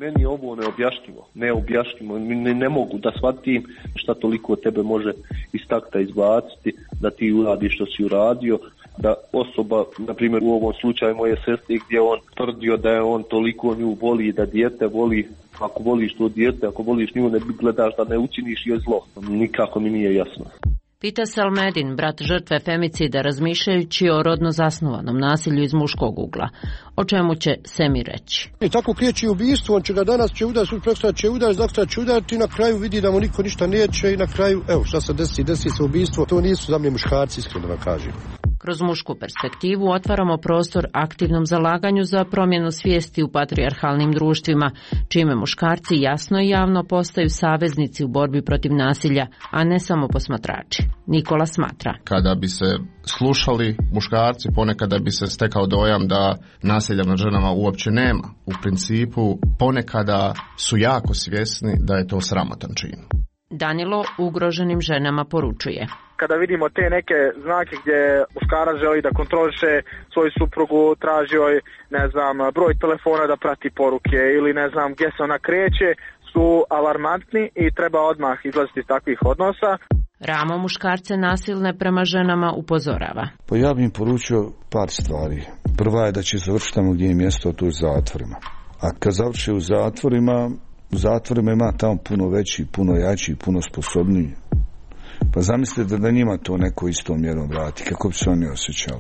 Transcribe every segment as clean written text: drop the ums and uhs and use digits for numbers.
Meni je ovo neobjašnjivo. Ne mogu da shvatim šta toliko tebe može iz takta izbaciti, da ti uradiš što si uradio, da osoba, na primjer u ovom slučaju moje sestre, gdje on tvrdio da je on toliko nju voli, da dijete voli, ako voliš to dijete, ako voliš nju, ne gledaš da ne učiniš joj zlo. Nikako mi nije jasno. Pita se Almedin, brat žrtve femicida, razmišljajući o rodno zasnovanom nasilju iz muškog ugla. O čemu će Semi reći? I tako kriječi ubijstvo, on će ga danas će udati, sutra će udati, dakle će udati i na kraju vidi da mu niko ništa neće i na kraju, evo šta se desi se ubijstvo. To nisu za mene muškarci, iskreno da vam kažem. Kroz mušku perspektivu otvaramo prostor aktivnom zalaganju za promjenu svijesti u patrijarhalnim društvima, čime muškarci jasno i javno postaju saveznici u borbi protiv nasilja, a ne samo posmatrači. Nikola smatra. Kada bi se slušali muškarci, ponekada bi se stekao dojam da nasilja nad ženama uopće nema. U principu, ponekada su jako svjesni da je to sramotan čin. Danilo ugroženim ženama poručuje. Kada vidimo te neke znake gdje muškarac želi da kontroliše svoju suprugu, traži joj, broj telefona da prati poruke ili gdje se ona kreće, su alarmantni i treba odmah izlaziti iz takvih odnosa. Ramo muškarce nasilne prema ženama upozorava. Pa ja bih im poručio par stvari. Prva je da će završiti tamo gdje je mjesto, to je zatvorima. A kad završe u zatvorima ima tamo puno veći, puno jači, puno sposobniji. Pa zamislite da njima to neko istom mjerom vrati, kako bi se oni osjećali.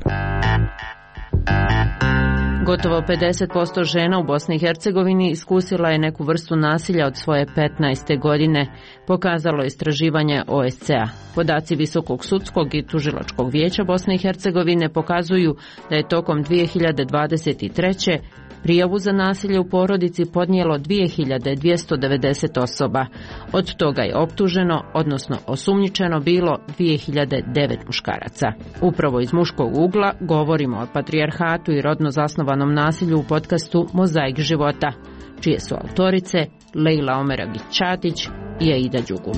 Gotovo 50% žena u Bosni i Hercegovini iskusila je neku vrstu nasilja od svoje 15. godine, pokazalo istraživanje OSCE-a. Podaci Visokog sudskog i tužilačkog vijeća Bosne i Hercegovine pokazuju da je tokom 2023. prijavu za nasilje u porodici podnijelo 2290 osoba. Od toga je optuženo, odnosno osumnjičeno bilo 2009 muškaraca. Upravo iz muškog ugla govorimo o patrijarhatu i rodno zasnovanom nasilju u podcastu Mozaik života, čije su autorice Lejla Omeragić-Čatić i Aida Đugum.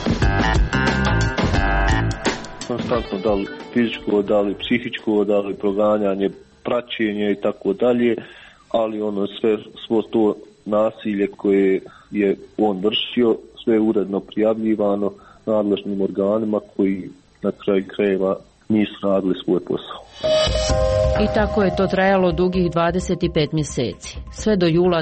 Konstantno da li fizičko, da li psihičko, da li proganjanje, praćenje i tako dalje, ali svo to nasilje koje je on vršio, sve je uredno prijavljivano nadležnim organima koji na kraju krajeva nisu radili svoj posao. I tako je to trajalo dugih 25 mjeseci, sve do jula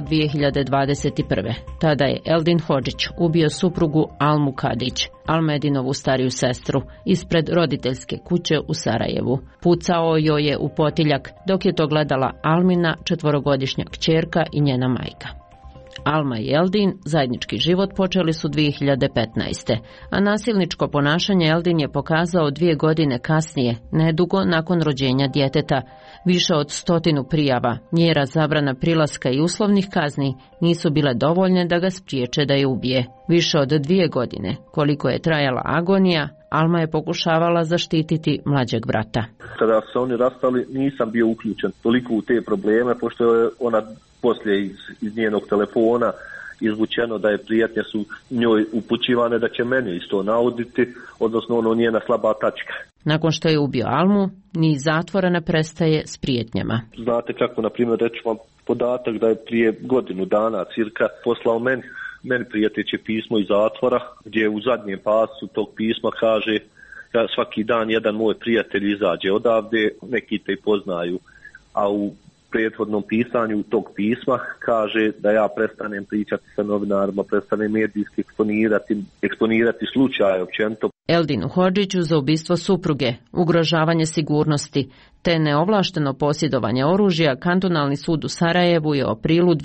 2021. Tada je Eldin Hodžić ubio suprugu Almu Kadić, Almedinovu stariju sestru, ispred roditeljske kuće u Sarajevu. Pucao joj je u potiljak dok je to gledala Almina, 4-godišnja kćerka i njena majka. Alma i Eldin zajednički život počeli su 2015. A nasilničko ponašanje Eldin je pokazao 2 godine kasnije, nedugo nakon rođenja djeteta. Više od 100 prijava, mjera zabrana prilaska i uslovnih kazni nisu bile dovoljne da ga spriječe da je ubije. Više od 2 godine, koliko je trajala agonija, Alma je pokušavala zaštititi mlađeg brata. Kada se oni rastali, nisam bio uključen toliko u te probleme, pošto je ona poslije iz njenog telefona izvučeno da je prijetnje su njoj upućivane da će mene isto nauditi, odnosno njena slaba tačka. Nakon što je ubio Almu, ni zatvora ne prestaje s prijetnjama. Znate kako, na primjer, reći vam podatak da je prije godinu dana cirka poslao meni prijeteće pismo iz zatvora, gdje u zadnjem pasu tog pisma kaže da svaki dan jedan moj prijatelj izađe odavde, neki te poznaju, a u prethodnom pisanju tog pisma kaže da ja prestanem pričati sa novinarima, prestanem medijski eksponirati slučaje općenito. Eldinu Hodžiću za ubistvo supruge, ugrožavanje sigurnosti te neovlašteno posjedovanje oružja Kantonalni sud u Sarajevu je u aprilu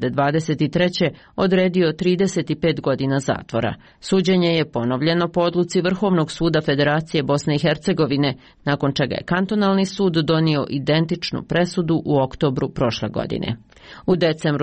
2023. odredio 35 godina zatvora. Suđenje je ponovljeno po odluci Vrhovnog suda Federacije Bosne i Hercegovine, nakon čega je Kantonalni sud donio identičnu presudu u oktobru prošle godine. U decembru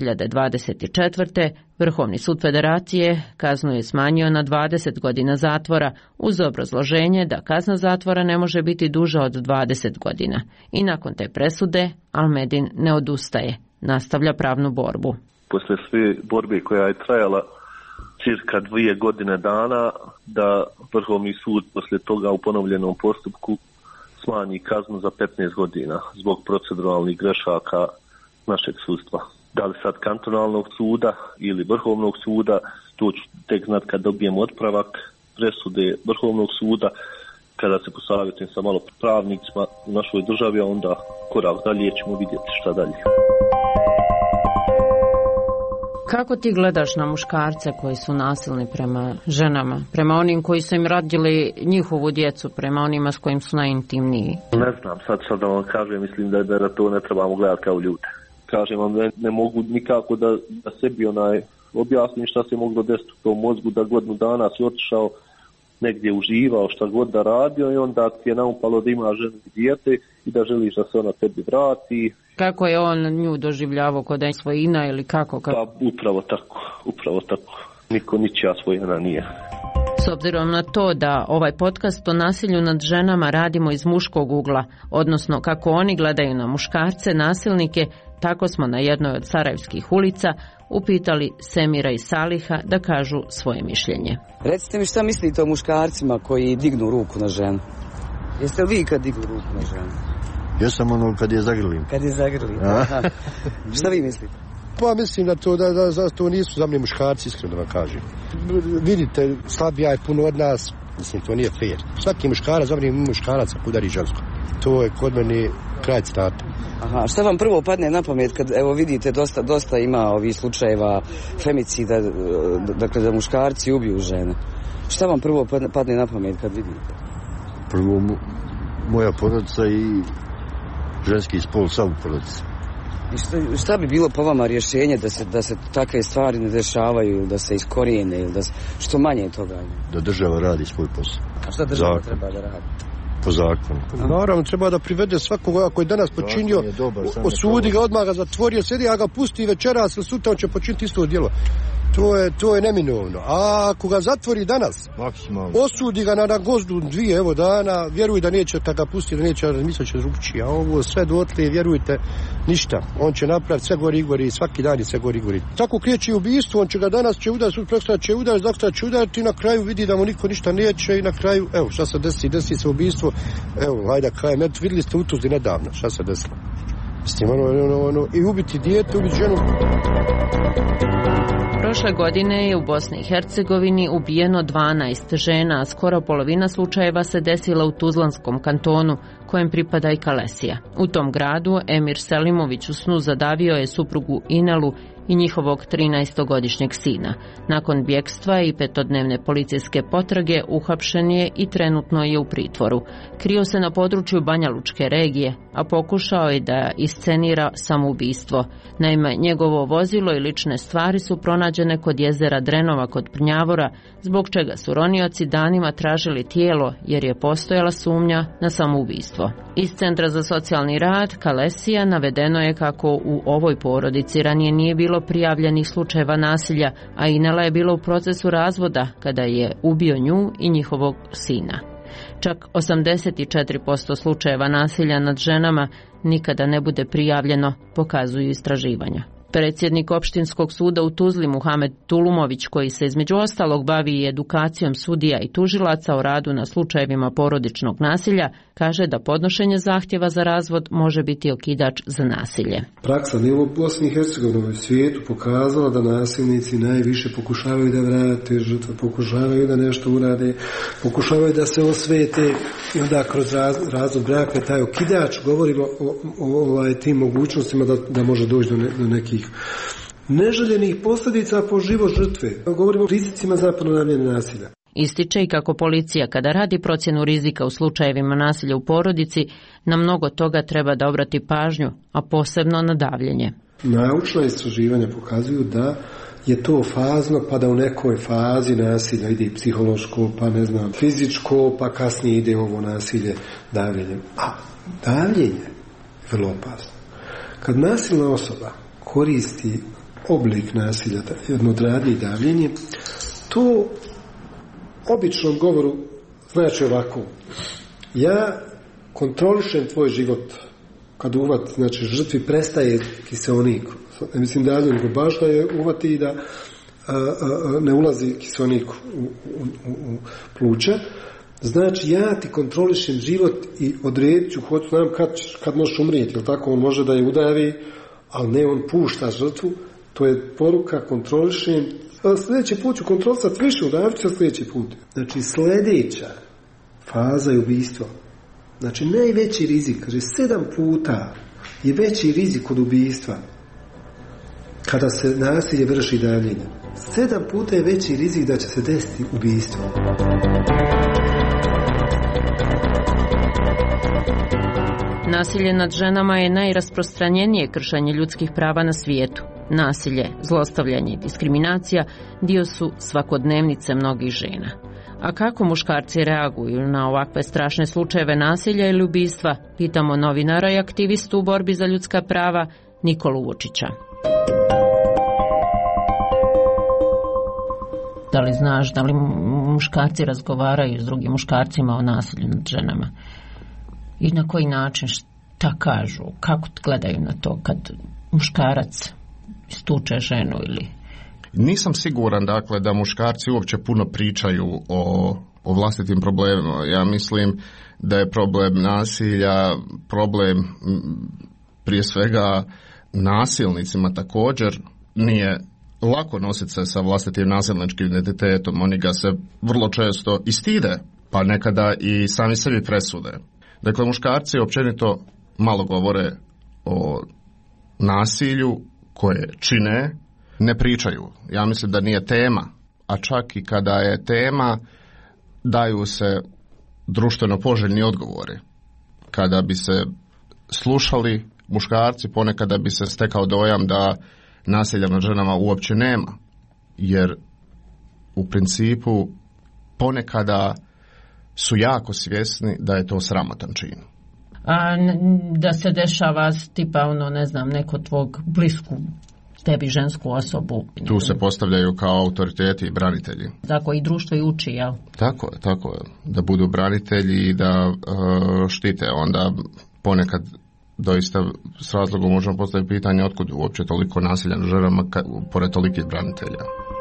2024. Vrhovni sud Federacije kaznu je smanjio na 20 godina zatvora uz obrazloženje da kazna zatvora ne može biti duža od 20 godina. I nakon te presude Almedin ne odustaje, nastavlja pravnu borbu. Posle sve borbe koja je trajala cirka 2 godine dana, da Vrhovni sud posle toga u ponovljenom postupku smanji kaznu za 15 godina zbog proceduralnih grešaka našeg sudstva. Da li sad kantonalnog suda ili vrhovnog suda, to ću tek znat kad dobijem otpravak presude vrhovnog suda, kada se posavjetujem sa malo pravnicima u našoj državi, a onda korak dalje ćemo vidjeti šta dalje. Kako ti gledaš na muškarce koji su nasilni prema ženama, prema onim koji su im radili njihovu djecu, prema onima s kojim su najintimniji? Ne znam, sad da vam kažem, mislim da to ne trebamo gledati kao ljude. Kažem vam, ne mogu nikako da sebi objasnim šta se moglo desiti u tom mozgu, da godinu dana si otišao negdje, uživao šta god da radio i onda ti je naupalo da ima ženu i dijete i da želiš da se ona tebi vrati. Kako je on nju doživljavao, kod da je svojina ili kako? Pa upravo tako. Niko ničija svojina nije. S obzirom na to da ovaj podcast o nasilju nad ženama radimo iz muškog ugla, odnosno kako oni gledaju na muškarce, nasilnike, tako smo na jednoj od sarajevskih ulica upitali Semira i Saliha da kažu svoje mišljenje. Recite mi šta mislite o muškarcima koji dignu ruku na ženu? Jeste li vi kad dignu ruku na ženu? Ja sam kad je zagrlim. Kad je zagrlim, aha. Šta vi mislite? Pa mislim da to nisu za mene muškarci, iskreno da vam kažem. Vidite, slabija je puno od nas, mislim, to nije fair. Svaki muškarac, za mene muškaraca udari žensko. To je kod mene kraj citata. Aha, šta vam prvo padne na pamet kad, evo vidite, dosta ima ovih slučajeva femicida, dakle da muškarci ubiju žene. Šta vam prvo padne na pamet kad vidite? Prvo moja porodica i ženski spol sam u porodici. I šta bi bilo po vama rješenje da se takve stvari ne dešavaju ili da se iskorijene ili da se, što manje toga? Da država radi svoj posao. A šta država treba da radi? Po zakonu. Naravno, treba da privede svakoga koji je danas počinio, osudi ga, odmah ga zatvorio, sedi, a ga pusti večeras ili sutra, on će počiniti isto djelo. To je neminovno. A ako ga zatvori danas, osudi ga na gozdu 2 dana, vjeruj da neće da ga pusti, da neće razmisliti će drugčije. A ovo sve dotle, vjerujte, ništa. On će napraviti sve gori, svaki dan je sve gori. Tako kreće ubistvo, on će ga danas će udariti, sutra će udariti i na kraju vidi da mu niko ništa neće i na kraju, evo šta se desi se ubistvo, evo, hajde krajem, vidjeli ste u Tuzli nedavno, šta se desilo. Mislim, i ubiti dijete, ubiti ženu. Prošle godine je u Bosni i Hercegovini ubijeno 12 žena, a skoro polovina slučajeva se desila u Tuzlanskom kantonu, kojem pripada i Kalesija. U tom gradu Emir Selimović u snu zadavio je suprugu Inelu i njihovog 13-godišnjeg sina. Nakon bjekstva i 5-dnevne policijske potrage uhapšen je i trenutno je u pritvoru. Krio se na području Banja Lučke regije, a pokušao je da iscenira samoubistvo. Naime, njegovo vozilo i lične stvari su pronađene kod jezera Drenova kod Prnjavora, zbog čega su ronioci danima tražili tijelo jer je postojala sumnja na samoubistvo. Iz Centra za socijalni rad Kalesija navedeno je kako u ovoj porodici ranije nije bilo prijavljenih slučajeva nasilja, a Inela je bila u procesu razvoda kada je ubio nju i njihovog sina. Čak 84% slučajeva nasilja nad ženama nikada ne bude prijavljeno, pokazuju istraživanja. Predsjednik opštinskog suda u Tuzli Muhamed Tulumović, koji se između ostalog bavi i edukacijom sudija i tužilaca o radu na slučajevima porodičnog nasilja, kaže da podnošenje zahtjeva za razvod može biti okidač za nasilje. Praksa ne u Bosni i Hercegovini, u svijetu pokazala da nasilnici najviše pokušavaju da vrate žrtve, pokušavaju da nešto urade, pokušavaju da se osvete i onda kroz razvod braka taj okidač, govorimo o tim mogućnostima da može doći do nekih neželjenih posljedica po život žrtve. Govorimo o rizicima za ponavljanje nasilja. Ističe i kako policija kada radi procjenu rizika u slučajevima nasilja u porodici, na mnogo toga treba da obrati pažnju, a posebno na davljenje. Naučna istraživanja pokazuju da je to fazno, pa da u nekoj fazi nasilja ide i psihološko, pa fizičko, pa kasnije ide ovo nasilje davljenjem. A davljenje je vrlo opasno. Kad nasilna osoba koristi oblik nasilja, jedno odradi i davljenje, to običnom govoru znači ovako: ja kontrolišem tvoj život. Kad uvat, znači žrtvi prestaje kiseonik. Mislim davljenje go baš da je uvati i da ne ulazi kiseonik u pluća. Znači ja ti kontrolišem život i odredit ću, hoću znam kad možeš umrijeti, jel tako? On može da je udavi, ali ne on pušta žrtvu, to je poruka kontrolišem, sljedeći put ću kontrolisati više, udavit ću sljedeći put. Znači sljedeća faza je ubistvo. Znači najveći rizik, kaže 7 puta je veći rizik od ubistva kada se nasilje vrši davljenjem. 7 puta je veći rizik da će se desiti ubistvo. Nasilje nad ženama je najrasprostranjenije kršenje ljudskih prava na svijetu. Nasilje, zlostavljanje i diskriminacija dio su svakodnevnice mnogih žena. A kako muškarci reaguju na ovakve strašne slučajeve nasilja ili ubistva, pitamo novinara i aktivistu u borbi za ljudska prava Nikolu Vučića. Da li znaš da li muškarci razgovaraju s drugim muškarcima o nasilju nad ženama? I na koji način, šta kažu, kako gledaju na to kad muškarac istuče ženu ili... Nisam siguran, dakle, da muškarci uopće puno pričaju o vlastitim problemima. Ja mislim da je problem nasilja, problem prije svega nasilnicima također. Nije lako nositi se sa vlastitim nasilničkim identitetom. Oni ga se vrlo često i stide, pa nekada i sami sebi presude. Dakle, muškarci općenito malo govore o nasilju koje čine, ne pričaju. Ja mislim da nije tema, a čak i kada je tema, daju se društveno poželjni odgovori. Kada bi se slušali muškarci, ponekada bi se stekao dojam da nasilja nad ženama uopće nema, jer u principu ponekada su jako svjesni da je to sramotan čin. A da se dešava tipa neko tvog blisku tebi žensku osobu. Tu se postavljaju kao autoriteti i branitelji. Tako i društvo i uči, jel? Tako je. Da budu branitelji i da štite. Onda ponekad doista s razlogom možemo postaviti pitanje otkud uopće toliko nasilja nad ženama pored tolikih branitelja.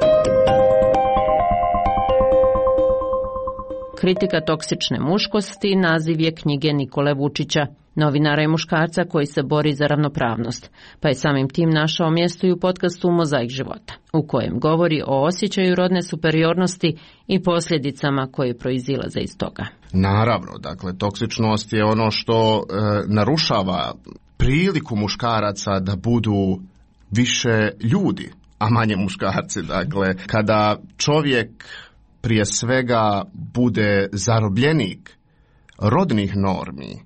Kritika toksične muškosti naziv je knjige Nikole Vučića, novinara i muškarca koji se bori za ravnopravnost, pa je samim tim našao mjesto i u podcastu Mozaik života, u kojem govori o osjećaju rodne superiornosti i posljedicama koje proizilaze iz toga. Naravno, dakle, toksičnost je ono što narušava priliku muškaraca da budu više ljudi, a manje muškarci. Dakle, kada čovjek prije svega bude zarobljenik rodnih normi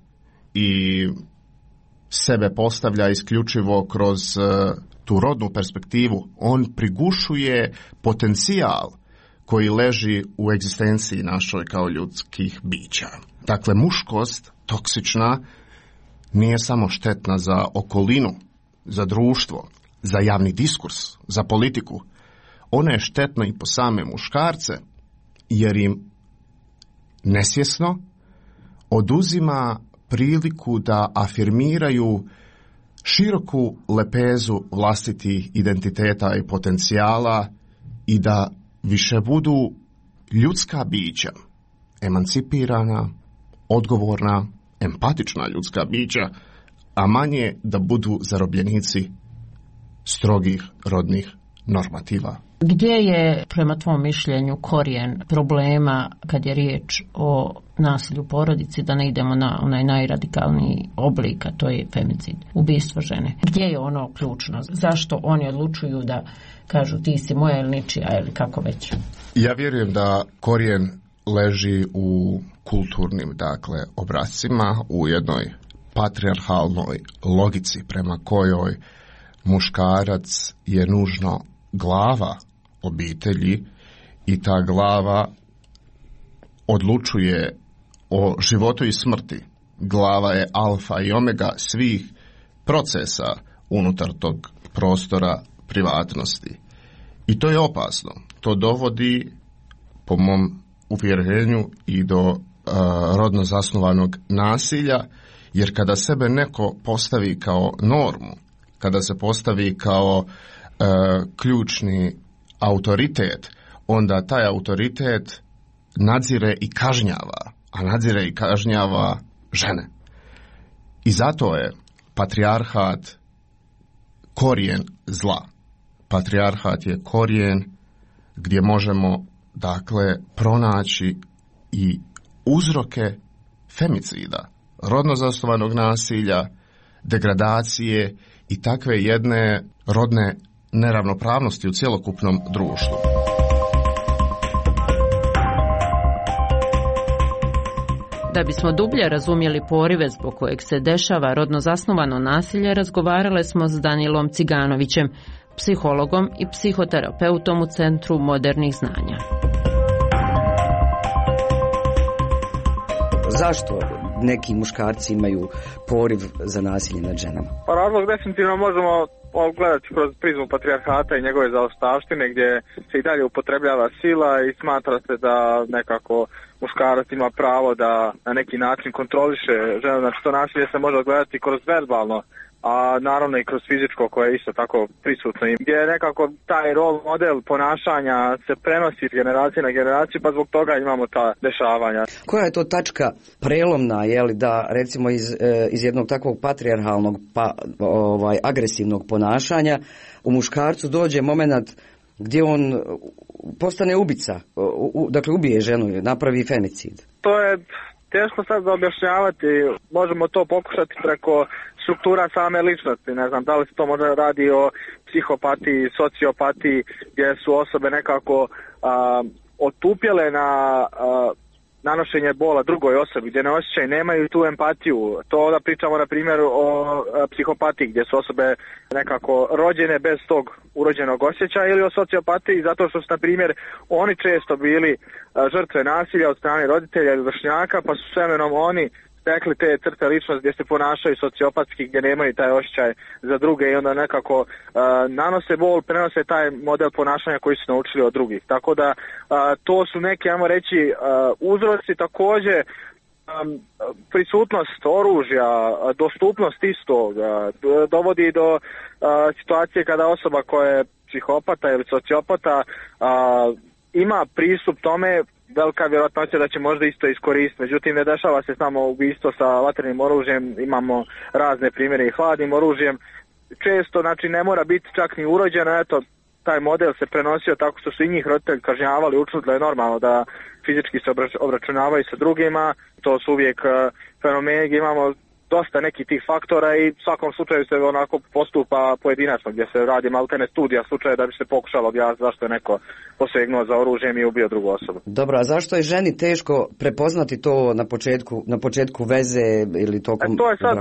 i sebe postavlja isključivo kroz tu rodnu perspektivu, on prigušuje potencijal koji leži u egzistenciji našoj kao ljudskih bića. Dakle, muškost toksična nije samo štetna za okolinu, za društvo, za javni diskurs, za politiku. Ona je štetna i po same muškarce, jer im nesvjesno oduzima priliku da afirmiraju široku lepezu vlastitih identiteta i potencijala i da više budu ljudska bića, emancipirana, odgovorna, empatična ljudska bića, a manje da budu zarobljenici strogih rodnih normativa. Gdje je, prema tvom mišljenju, korijen problema kad je riječ o nasilju u porodici, da ne idemo na onaj najradikalniji oblik, a to je femicid, ubistvo žene? Gdje je ono ključno? Zašto oni odlučuju da kažu ti si moja ili ničija ili kako već? Ja vjerujem da korijen leži u kulturnim, obrascima, u jednoj patrijarhalnoj logici prema kojoj muškarac je nužno glava obitelji i ta glava odlučuje o životu i smrti. Glava je alfa i omega svih procesa unutar tog prostora privatnosti. I to je opasno. To dovodi, po mom uvjerenju, i do rodno zasnovanog nasilja, jer kada sebe neko postavi kao normu, kada se postavi kao ključni autoritet, onda taj autoritet nadzire i kažnjava, a nadzire i kažnjava žene. I zato je patrijarhat korijen zla. Patrijarhat je korijen gdje možemo, dakle, pronaći i uzroke femicida, rodno zasnovanog nasilja, degradacije i takve jedne rodne neravnopravnosti u cjelokupnom društvu. Da bismo dublje razumjeli porive zbog kojeg se dešava rodno zasnovano nasilje, razgovarale smo s Danilom Ciganovićem, psihologom i psihoterapeutom u Centru modernih znanja. Zašto neki muškarci imaju poriv za nasilje nad ženama? Pa razlog definitivno možemo gledati kroz prizmu patrijarhata i njegove zaostavštine, gdje se i dalje upotrebljava sila i smatra se da nekako muškarac ima pravo da na neki način kontroliše ženu. Znači to nasilje se može gledati kroz verbalno, a naravno i kroz fizičko koje je isto tako prisutno. Gdje je nekako taj rol model ponašanja se prenosi iz generacije na generaciju, pa zbog toga imamo ta dešavanja. Koja je to tačka prelomna, da recimo iz jednog takvog patrijarhalnog agresivnog ponašanja u muškarcu dođe moment gdje on postane ubica, dakle ubije ženu, napravi femicid? To je teško sad za objašnjavati, možemo to pokušati preko struktura same ličnosti, ne znam da li se to možda radi o psihopatiji, sociopatiji, gdje su osobe nekako otupjele na nanošenje bola drugoj osobi, gdje ne osjećaju, nemaju tu empatiju. To da pričamo na primjer o psihopatiji, gdje su osobe nekako rođene bez tog urođenog osjećaja, ili o sociopatiji zato što su na primjer oni često bili žrtve nasilja od strane roditelja ili vršnjaka, pa su s vremenom oni stekli te crte ličnosti gdje se ponašaju sociopatski, gdje nemaju taj osjećaj za druge i onda nekako nanose bol, prenose taj model ponašanja koji su naučili od drugih. Tako da to su neke, ajmo reći, uzroci. Također prisutnost oružja, dostupnost istog dovodi do situacije kada osoba koja je psihopata ili sociopata ima pristup tome, velika vjerojatnoća da će možda isto iskoristiti. Međutim, ne dešava se samo ubistvo sa vatrenim oružjem, imamo razne primjere i hladnim oružjem. Često, znači, ne mora biti čak ni urođeno, eto, taj model se prenosio tako što su i njih roditelji kažnjavali, učili da je normalno da fizički se obračunavaju sa drugima. To su uvijek fenomeni gdje imamo dosta nekih tih faktora i u svakom slučaju se onako postupa pojedinačno, gdje se radi maltene studija slučaja da bi se pokušalo objasniti zašto je neko posegnuo za oružjem i ubio drugu osobu. Dobro, a zašto je ženi teško prepoznati to na početku veze ili tokom...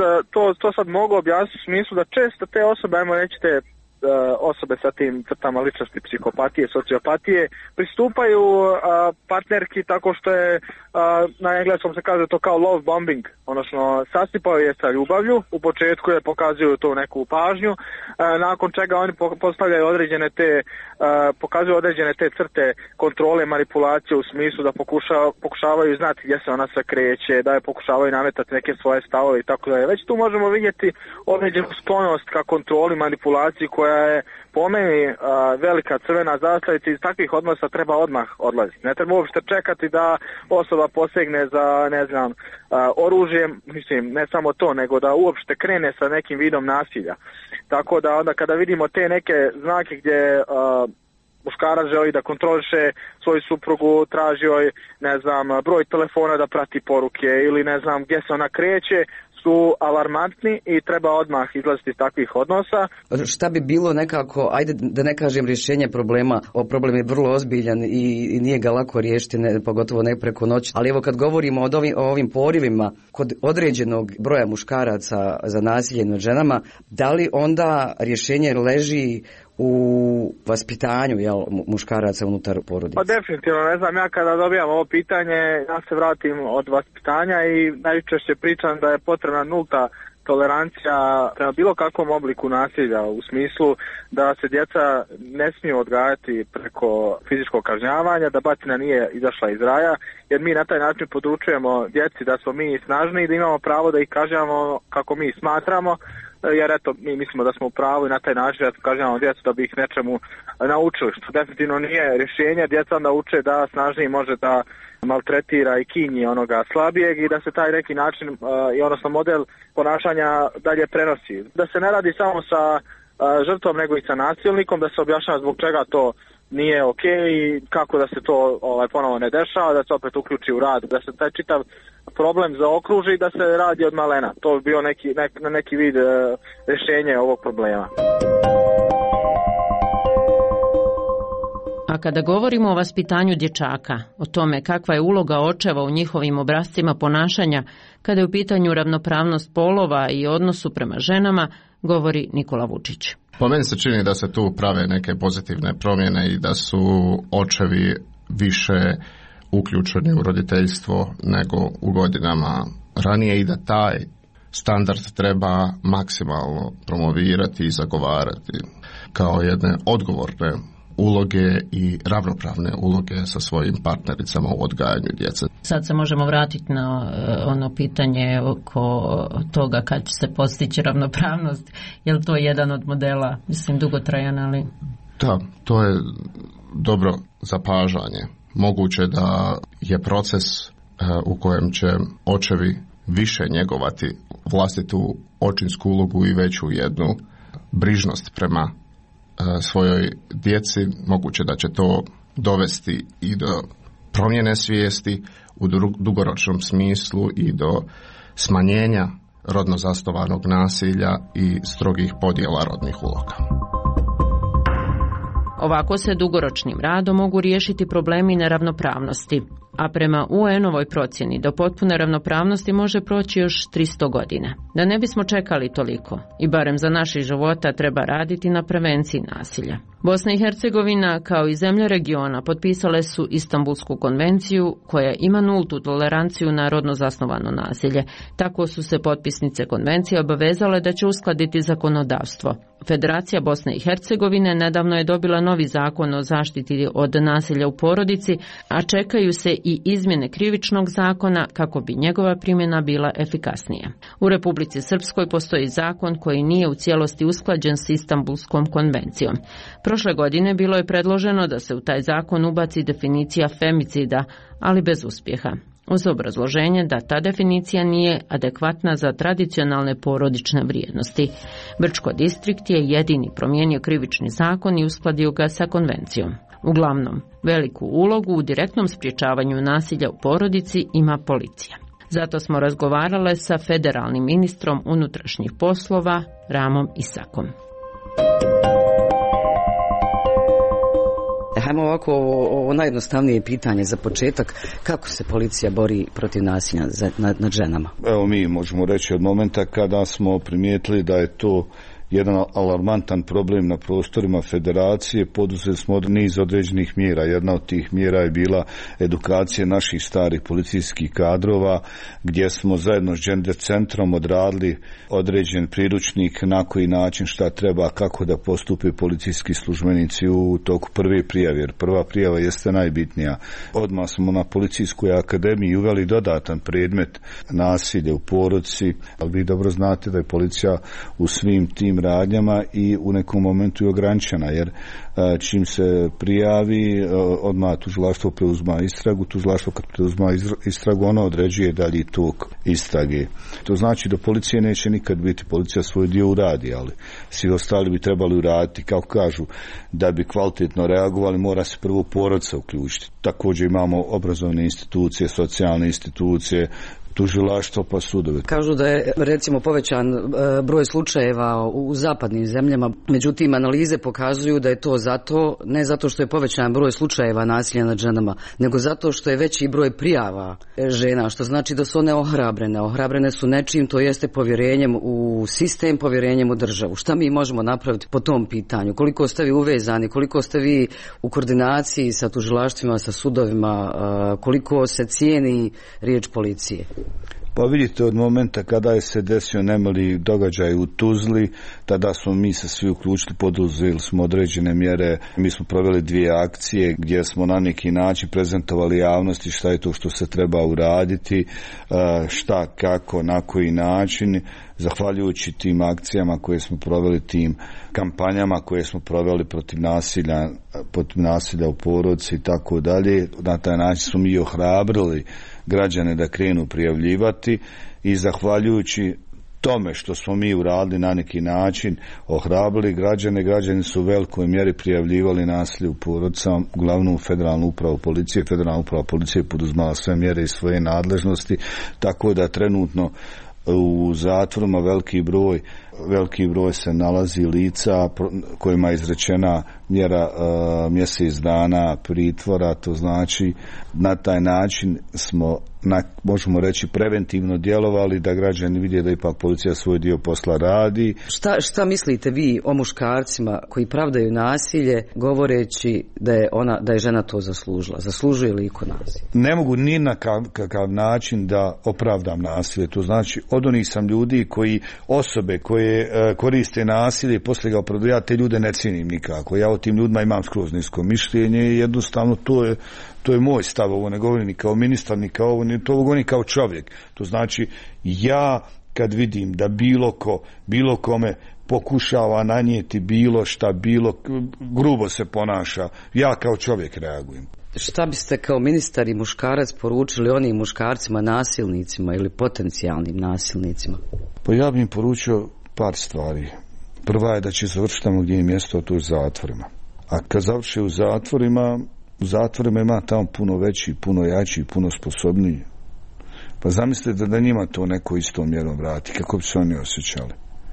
To sad mogu objasniti u smislu da često te osobe, ajmo reći te osobe sa tim crtama ličnosti psihopatije, sociopatije, pristupaju partnerki tako što je na engleskom se kaže to kao love bombing, odnosno sasipaju je sa ljubavlju, u početku je pokazuju tu neku pažnju, nakon čega oni postavljaju pokazuju određene te crte kontrole, manipulacije u smislu da pokušavaju znati gdje se ona sve kreće, da je pokušavaju nametati neke svoje stavove i tako dalje. Već tu možemo vidjeti određenu sklonost ka kontroli, manipulaciji koja je po meni velika crvena zastavica. Iz takvih odnosa treba odmah odlaziti. Ne treba uopšte čekati da osoba posegne za, ne znam, oružjem, mislim, ne samo to, nego da uopšte krene sa nekim vidom nasilja. Tako da onda kada vidimo te neke znake gdje muškarac želi da kontroliše svoju suprugu, traži joj, ne znam, broj telefona da prati poruke ili ne znam gdje se ona kreće, su alarmantni i treba odmah izlaziti iz takvih odnosa. Šta bi bilo nekako, ajde da ne kažem rješenje problema, problem je vrlo ozbiljan i nije ga lako riješiti, pogotovo ne preko noći, ali evo kad govorimo o ovim porivima kod određenog broja muškaraca za nasilje nad ženama, da li onda rješenje leži u vaspitanju muškaraca unutar porodice? Pa definitivno, ne znam, ja kada dobijam ovo pitanje, ja se vratim od vaspitanja i najčešće pričam da je potrebna nulta tolerancija prema bilo kakvom obliku nasilja, u smislu da se djeca ne smiju odgajati preko fizičkog kažnjavanja, da batina nije izašla iz raja, jer mi na taj način podučujemo djeci da smo mi snažni i da imamo pravo da ih kažnjavamo kako mi smatramo, jer eto, mi mislimo da smo u pravu i na taj način kažnjavamo djecu da bi ih nečemu naučili, što definitivno nije rješenje. Djeca onda uče da snažniji može da maltretira i kinji onoga slabijeg i da se taj neki način i odnosno model ponašanja dalje prenosi. Da se ne radi samo sa žrtvom nego i sa nasilnikom, da se objašnjava zbog čega to nije ok i kako da se to ponovo ne dešava, da se opet uključi u rad, da se taj čitav problem zaokruži i da se radi od malena. To bi bio neki vid rješenja ovog problema. A kada govorimo o vaspitanju dječaka, o tome kakva je uloga očeva u njihovim obrascima ponašanja, kada je u pitanju ravnopravnost polova i odnosu prema ženama, govori Nikola Vučić. Po meni se čini da se tu prave neke pozitivne promjene i da su očevi više uključeni u roditeljstvo nego u godinama ranije i da taj standard treba maksimalno promovirati i zagovarati kao jedne odgovorne uloge i ravnopravne uloge sa svojim partnericama u odgajanju djece. Sad se možemo vratiti na ono pitanje oko toga kad će se postići ravnopravnost. Je li to jedan od modela, dugotrajan, ali... Da, to je dobro zapažanje. Moguće da je proces u kojem će očevi više njegovati vlastitu očinsku ulogu i veću jednu brižnost prema svojoj djeci, moguće da će to dovesti i do promjene svijesti u dugoročnom smislu i do smanjenja rodno zasnovanog nasilja i strogih podjela rodnih uloga. Ovako se dugoročnim radom mogu riješiti problemi neravnopravnosti, a prema UN-ovoj procjeni do potpune ravnopravnosti može proći još 300 godina. Da ne bismo čekali toliko, i barem za naših života treba raditi na prevenciji nasilja. Bosna i Hercegovina, kao i zemlje regiona, potpisale su Istanbulsku konvenciju koja ima nultu toleranciju na rodno zasnovano nasilje. Tako su se potpisnice konvencije obavezale da će uskladiti zakonodavstvo. Federacija Bosne i Hercegovine nedavno je dobila novi zakon o zaštiti od nasilja u porodici, a čekaju se i izmjene krivičnog zakona kako bi njegova primjena bila efikasnija. U Republici Srpskoj postoji zakon koji nije u cijelosti usklađen s Istanbulskom konvencijom. Prošle godine bilo je predloženo da se u taj zakon ubaci definicija femicida, ali bez uspjeha, uz obrazloženje da ta definicija nije adekvatna za tradicionalne porodične vrijednosti. Brčko distrikt je jedini promijenio krivični zakon i uskladio ga sa konvencijom. Uglavnom, veliku ulogu u direktnom sprječavanju nasilja u porodici ima policija. Zato smo razgovarale sa federalnim ministrom unutrašnjih poslova Ramom Isakom. Hajmo ovako, ovo najjednostavnije pitanje za početak, kako se policija bori protiv nasilja nad ženama? Evo, mi možemo reći od momenta kada smo primijetili da je to jedan alarmantan problem na prostorima federacije, poduzeli smo niz određenih mjera. Jedna od tih mjera je bila edukacija naših starih policijskih kadrova, gdje smo zajedno s Gender centrom odradili određen priručnik na koji način šta treba, kako da postupe policijski službenici u toku prve prijave, jer prva prijava jeste najbitnija. Odmah smo na policijskoj akademiji uveli dodatan predmet nasilje u porodici, ali vi dobro znate da je policija u svim tim radnjama i u nekom momentu je ograničena, jer čim se prijavi, odmah tužilaštvo preuzma istragu, tužilaštvo kad preuzma istragu, ono određuje dalji tok istrage. To znači da policija neće nikad biti, policija svoj dio uradi, ali svi ostali bi trebali uraditi, kao kažu, da bi kvalitetno reagovali, mora se prvo porodica uključiti. Također imamo obrazovne institucije, socijalne institucije, tužilaštvo pa sudovi. Kažu da je recimo povećan broj slučajeva u zapadnim zemljama, međutim analize pokazuju da je to zato, ne zato što je povećan broj slučajeva nasilja nad ženama, nego zato što je veći broj prijava žena, što znači da su one ohrabrene. Ohrabrene su nečim, to jeste povjerenjem u sistem, povjerenjem u državu. Šta mi možemo napraviti po tom pitanju? Koliko ste vi uvezani, koliko ste vi u koordinaciji sa tužilaštvima, sa sudovima, koliko se cijeni riječ policije? Pa vidite, od momenta kada je se desio nemali događaj u Tuzli, tada smo mi se svi uključili, poduzeli smo određene mjere. Mi smo proveli 2 akcije gdje smo na neki način prezentovali javnosti šta je to što se treba uraditi, šta, kako, na koji način. Zahvaljujući tim akcijama koje smo proveli, tim kampanjama koje smo proveli protiv nasilja u porodici i tako dalje, na taj način smo mi ohrabrili građane da krenu prijavljivati i zahvaljujući tome što smo mi uradili na neki način ohrabrili građani su u velikoj mjeri prijavljivali nasilje u porodicama, uglavnom federalnu upravu policije. Federalna uprava policije poduzmala sve mjere iz svoje nadležnosti, tako da trenutno u zatvorima veliki broj se nalazi lica kojima je izrečena mjera mjesec dana pritvora, to znači na taj način smo možemo reći preventivno djelovali da građani vide da ipak policija svoj dio posla radi. Šta mislite vi o muškarcima koji pravdaju nasilje govoreći da je žena to zaslužila? Zaslužuje li iko nasilje? Ne mogu ni na kakav način da opravdam nasilje. To znači od onih sam ljudi osobe koje koriste nasilje i poslije ga opravdaju, ja te ljude ne cijenim nikako. Ja o tim ljudima imam skroz nisko mišljenje i jednostavno to je moj stav, ovo ne govorim ni kao ministar, ni kao ovo, to govorim kao čovjek. To znači, ja kad vidim da bilo kome pokušava nanijeti bilo šta, grubo se ponaša, ja kao čovjek reagujem. Šta biste kao ministar i muškarac poručili onim muškarcima nasilnicima ili potencijalnim nasilnicima? Pa ja bih im poručio par stvari. Prva je da će završiti tamo gdje je mjesto, to je zatvorima. A kad završe u zatvorima ima tamo puno veći, puno jači, puno sposobniji. Pa zamislite da njima to neko istom mjerom vrati, kako bi se oni osjećali.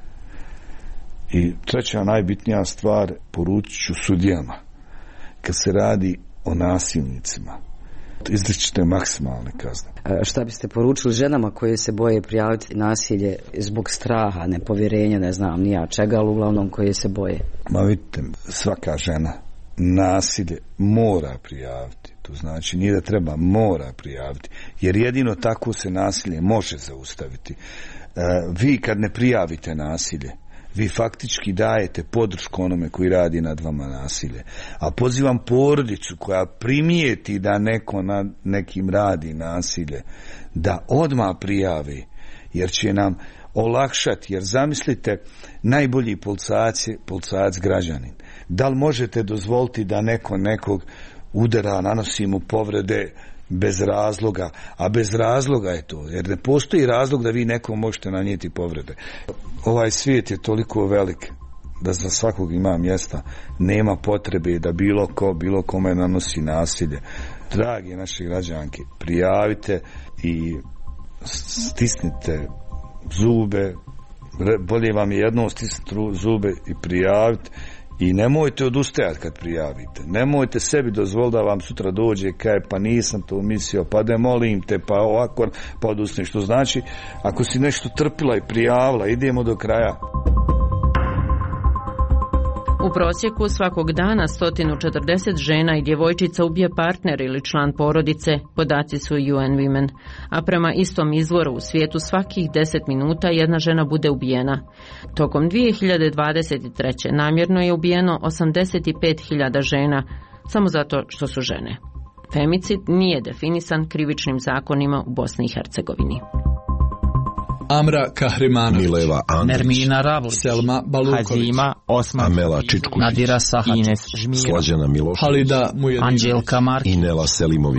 I treća najbitnija stvar, poručit ću sudijama. Kad se radi o nasilnicima, izričite maksimalne kazne. Šta biste poručili ženama koje se boje prijaviti nasilje zbog straha, nepovjerenja, ne znam ni ja čega, ali uglavnom koje se boje? Ma vidite, svaka žena nasilje mora prijaviti. To znači nije da treba, mora prijaviti. Jer jedino tako se nasilje može zaustaviti. Vi kad ne prijavite nasilje, vi faktički dajete podršku onome koji radi nad vama nasilje. A pozivam porodicu koja primijeti da neko nad nekim radi nasilje, da odmah prijavi, jer će nam olakšati. Jer zamislite, najbolji policajac građanin. Da li možete dozvoliti da neko nekog udara, nanosi mu povrede bez razloga, a bez razloga je to, jer ne postoji razlog da vi nekom možete nanijeti povrede. Ovaj svijet je toliko velik da za svakog ima mjesta, nema potrebe da bilo kome nanosi nasilje. Dragi naši građanki, prijavite i stisnite zube, bolje vam je jednom stisniti zube i prijaviti. I nemojte odustajati kad prijavite. Nemojte sebi dozvoliti da vam sutra dođe kaj pa nisam to mislio, pa da molim te, pa ovako, pa odustane. Što znači, ako si nešto trpila i prijavila, idemo do kraja. U prosjeku svakog dana 140 žena i djevojčica ubije partner ili član porodice, podaci su UN Women, a prema istom izvoru u svijetu svakih 10 minuta jedna žena bude ubijena. Tokom 2023. namjerno je ubijeno 85.000 žena, samo zato što su žene. Femicid nije definisan krivičnim zakonima u Bosni i Hercegovini. Amra Kahrimanović, Mileva Andrić, Nermina Ravlić, Selma Baluković, Hazima Osman, Amela Čičkušić, Nadira Sahač, Ines Žmira, Slađana Milošević, Halida Mujedinović, Anđelka Markić i Nela Selimović.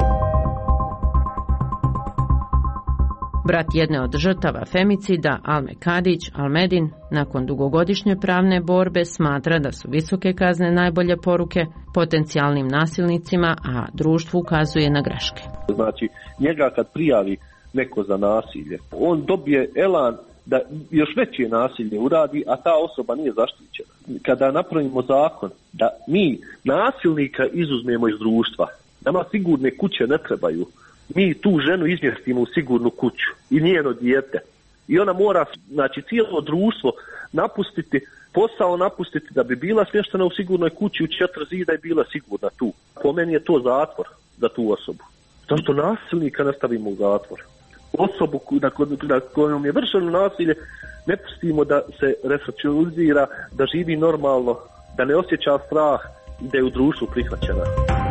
Brat jedne od žrtava femicida, Alme Kadić, Almedin, nakon dugogodišnje pravne borbe smatra da su visoke kazne najbolje poruke potencijalnim nasilnicima, a društvu ukazuje na greške. Znači, njega kad prijavi neko za nasilje, on dobije elan da još veće nasilje uradi, a ta osoba nije zaštićena. Kada napravimo zakon da mi nasilnika izuzmemo iz društva, nama sigurne kuće ne trebaju, mi tu ženu izmjestimo u sigurnu kuću i njeno dijete. I ona mora, znači, cijelo društvo napustiti, posao napustiti da bi bila smještena u sigurnoj kući u 4 zida i bila sigurna tu. Po meni je to zatvor za tu osobu. Zašto nasilnika ne stavimo u zatvor? Osobu na kojom je vršeno nasilje ne pustimo da se resocijalizira, da živi normalno, da ne osjeća strah i da je u društvu prihvaćena.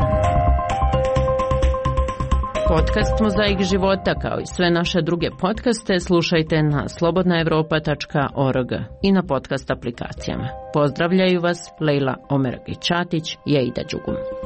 Podcast Mozaik života kao i sve naše druge podcaste slušajte na slobodnaevropa.org i na podcast aplikacijama. Pozdravljaju vas Lejla Omergić-Čatić i Aida Đugum.